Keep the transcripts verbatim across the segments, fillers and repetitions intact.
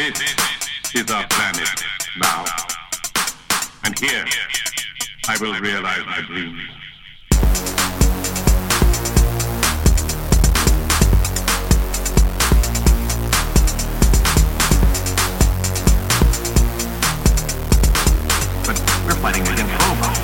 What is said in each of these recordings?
This is our planet now. And here, I will realize my dreams. But we're fighting against robots.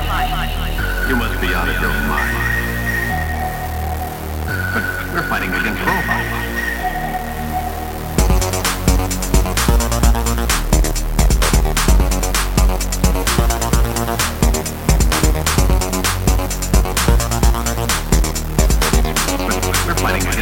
You must be out of your mind. But we're fighting against